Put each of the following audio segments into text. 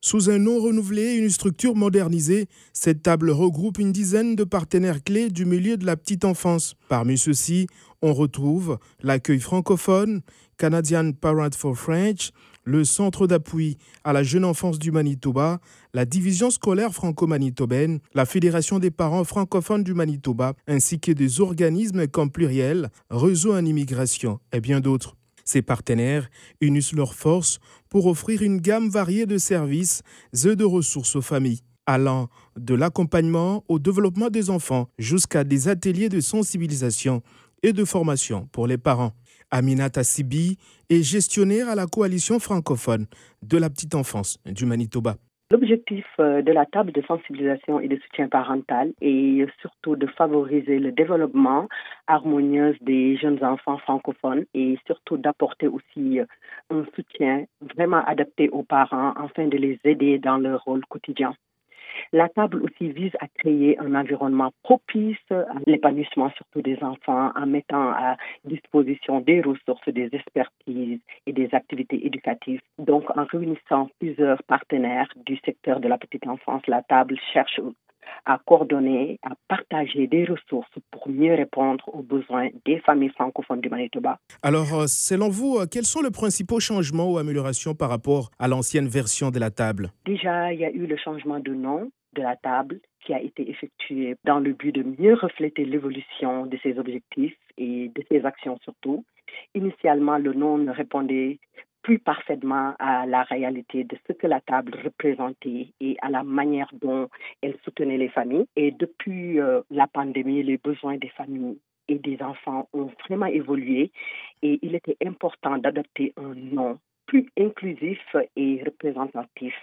Sous un nom renouvelé et une structure modernisée, cette table regroupe une dizaine de partenaires clés du milieu de la petite enfance. Parmi ceux-ci, on retrouve l'accueil francophone, Canadian Parent for French, le Centre d'appui à la jeune enfance du Manitoba, la division scolaire franco-manitobaine, la Fédération des parents francophones du Manitoba, ainsi que des organismes comme Pluriel, Réseau en immigration et bien d'autres. Ces partenaires unissent leurs forces pour offrir une gamme variée de services et de ressources aux familles, allant de l'accompagnement au développement des enfants jusqu'à des ateliers de sensibilisation et de formation pour les parents. Aminata Sibi est gestionnaire à la coalition francophone de la petite enfance du Manitoba. L'objectif de la table de sensibilisation et de soutien parental est surtout de favoriser le développement harmonieux des jeunes enfants francophones et surtout d'apporter aussi un soutien vraiment adapté aux parents afin de les aider dans leur rôle quotidien. La table aussi vise à créer un environnement propice à l'épanouissement surtout des enfants en mettant à disposition des ressources, des expertises et des activités éducatives. Donc, en réunissant plusieurs partenaires du secteur de la petite enfance, la table cherche à coordonner, à partager des ressources pour mieux répondre aux besoins des familles francophones du Manitoba. Alors, selon vous, quels sont les principaux changements ou améliorations par rapport à l'ancienne version de la table? Déjà, il y a eu le changement de nom de la table qui a été effectué dans le but de mieux refléter l'évolution de ses objectifs et de ses actions surtout. Initialement, le nom ne répondait plus parfaitement à la réalité de ce que la table représentait et à la manière dont elle soutenait les familles. Et depuis la pandémie, les besoins des familles et des enfants ont vraiment évolué et il était important d'adopter un nom plus inclusif et représentatif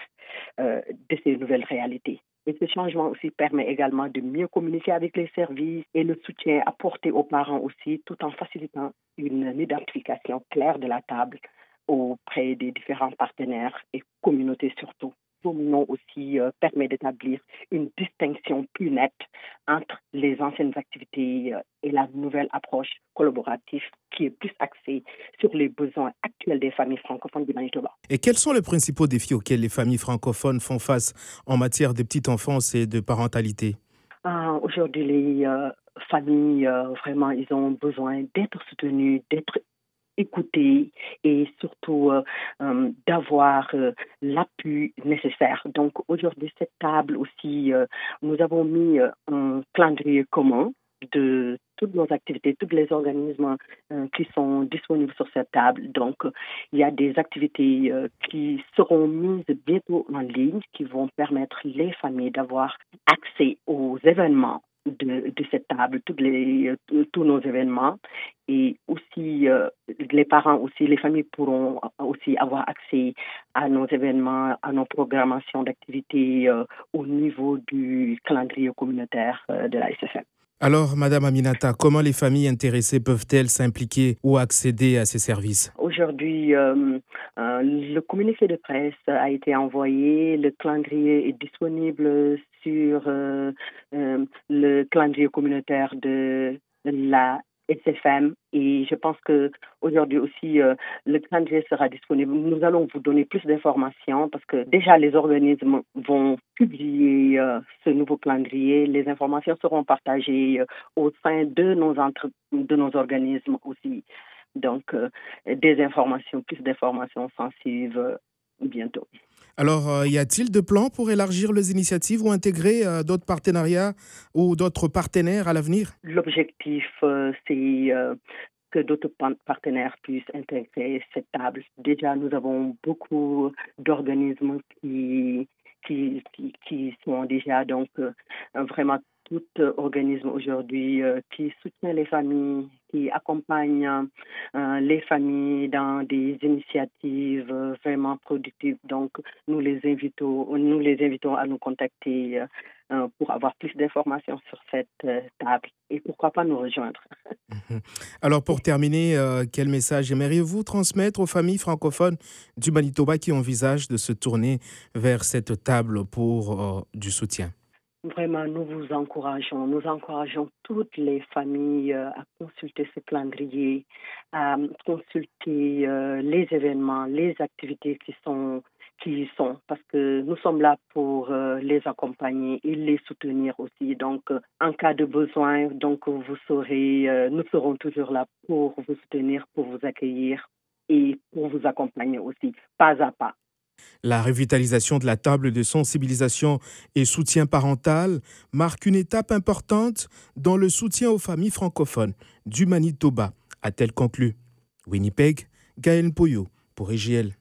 de ces nouvelles réalités. Et ce changement aussi permet également de mieux communiquer avec les services et le soutien apporté aux parents aussi, tout en facilitant une identification claire de la table auprès des différents partenaires et communautés surtout. Ce nom aussi permet d'établir une distinction plus nette entre les anciennes activités et la nouvelle approche collaborative qui est plus axée sur les besoins actuels des familles francophones du Manitoba. Et quels sont les principaux défis auxquels les familles francophones font face en matière de petite enfance et de parentalité? Aujourd'hui, les familles, vraiment, ils ont besoin d'être soutenues, d'être écouter et surtout d'avoir l'appui nécessaire. Donc aujourd'hui, cette table aussi, nous avons mis un calendrier commun de toutes nos activités, tous les organismes qui sont disponibles sur cette table. Donc, il y a des activités qui seront mises bientôt en ligne, qui vont permettre les familles d'avoir accès aux événements de cette table, tous nos événements et aussi les parents aussi, les familles pourront aussi avoir accès à nos événements, à nos programmations d'activités au niveau du calendrier communautaire de la SFM. Alors, Madame Aminata, comment les familles intéressées peuvent-elles s'impliquer ou accéder à ces services? Aujourd'hui, le communiqué de presse a été envoyé, le calendrier est disponible sur le calendrier communautaire de la SFM et je pense que aujourd'hui aussi le calendrier sera disponible. Nous allons vous donner plus d'informations parce que déjà les organismes vont publier ce nouveau calendrier. Les informations seront partagées au sein de de nos organismes aussi. Donc, plus d'informations sensibles bientôt. Alors, y a-t-il de plans pour élargir les initiatives ou intégrer d'autres partenariats ou d'autres partenaires à l'avenir? L'objectif, c'est que d'autres partenaires puissent intégrer cette table. Déjà, nous avons beaucoup d'organismes qui sont déjà donc vraiment tout organisme aujourd'hui qui soutient les familles, qui accompagne les familles dans des initiatives vraiment productives. Donc, nous les invitons à nous contacter pour avoir plus d'informations sur cette table et pourquoi pas nous rejoindre. Mhm. Alors, pour terminer, quel message aimeriez-vous transmettre aux familles francophones du Manitoba qui envisagent de se tourner vers cette table pour du soutien? Vraiment, nous encourageons toutes les familles à consulter ce calendrier, à consulter les événements, les activités qui y sont, parce que nous sommes là pour les accompagner et les soutenir aussi. Donc, en cas de besoin, donc vous saurez, nous serons toujours là pour vous soutenir, pour vous accueillir et pour vous accompagner aussi, pas à pas. La revitalisation de la table de sensibilisation et soutien parental marque une étape importante dans le soutien aux familles francophones du Manitoba, a-t-elle conclu. Winnipeg, Gaël Poyo pour EJL.